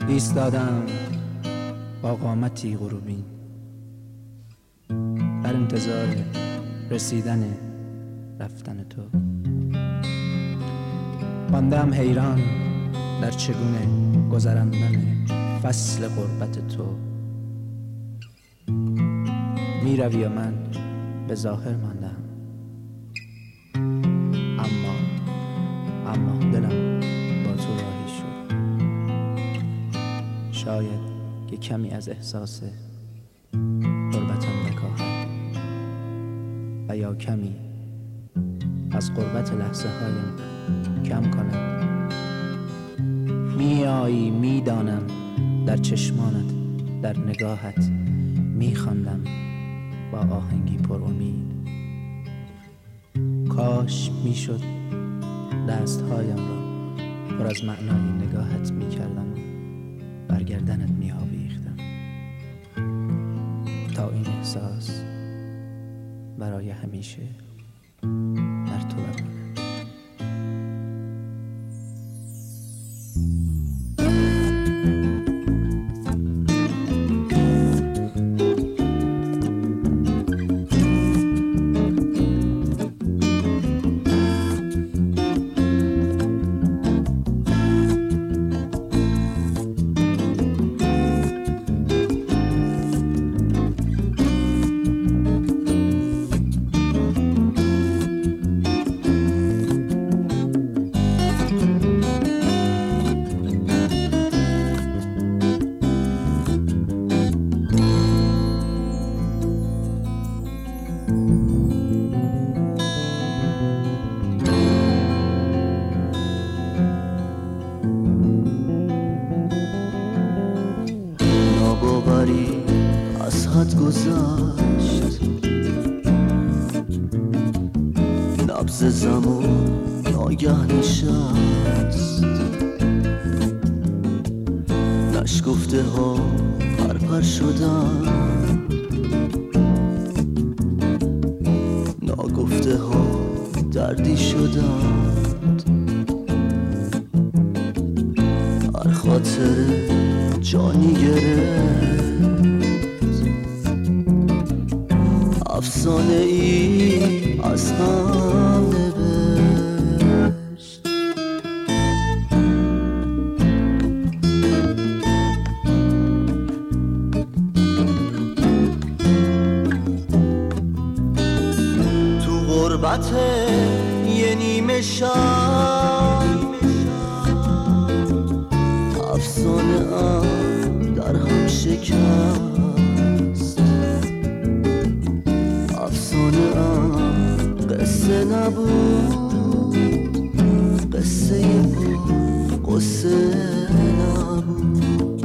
ایستادم با قامتی غروبین در انتظار رسیدن رفتن تو. ماندم حیران در چگونه گذراندن فصل غربت تو. می روی و من به ظاهر ماندم، اما دلم با تو راهی شد. شاید که کمی از احساس غربتم بکاهم و یا کمی از غربت لحظه هایم کم کنم. می آیی می دانم، در چشمانت در نگاهت می خواندم با آهنگی پر امید. کاش می شد دستهایم را پر از معنای نگاهت می کردم و بر گردنت می آویختم تا این احساس برای همیشه در تو بماند. از حد گذشت نبض زمان ناگه نشست، نشگفته ها پرپر شدن، ناگفته ها دردی شدند. هر خاطر جانی گرفت، افسانه ای از هم نوشت. تو غربت یه نیمه شب، افسانه ام در هم شکست. افسانه ام قصه نبود، قصه بود قصه نبود.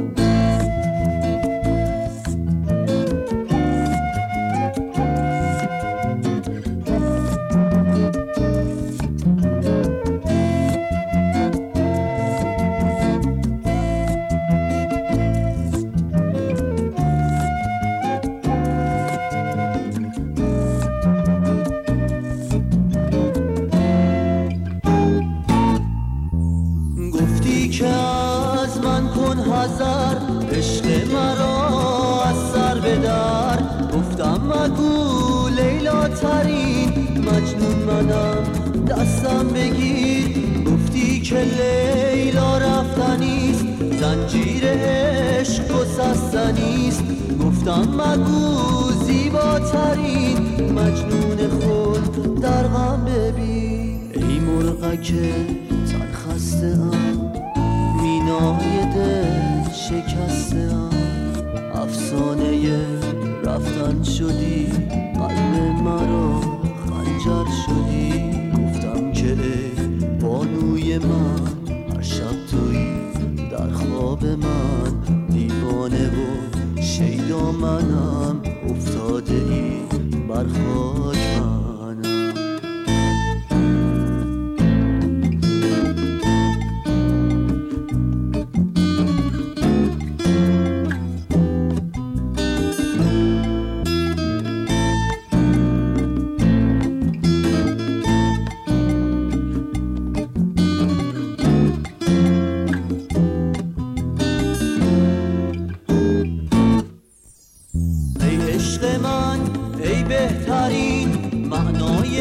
که از من کن حذر، عشق مرا از سر بدر. گفتم مگو لیلا ترین مجنون منم، دستم بگیر. گفتی که لیلا رفتنیست، زنجیر عشق گسستنیست. گفتم مگو زیباترین مجنون خود در غم ببین. ای مرغک تن خسته ام، مینای دل شکسته ام. افسانه رفتن شدی، قلب مرا خنجر شدی. گفتم که ای بانوی من، هر شب تویی در خواب من. دیوانه و شیدا منم، افتاده ای بر خاک منم.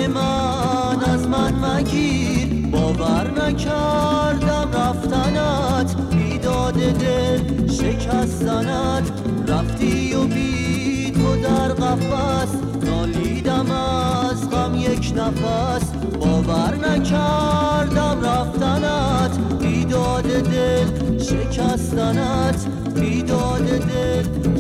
من از من مگیر، باور نکردم رفتنت، بیداد دل شکستنت، رفتی و بی تو در قفس، نالیدم از غم یک نفس، باور نکردم رفتنت، بیداد دل شکستنت، بیداد دل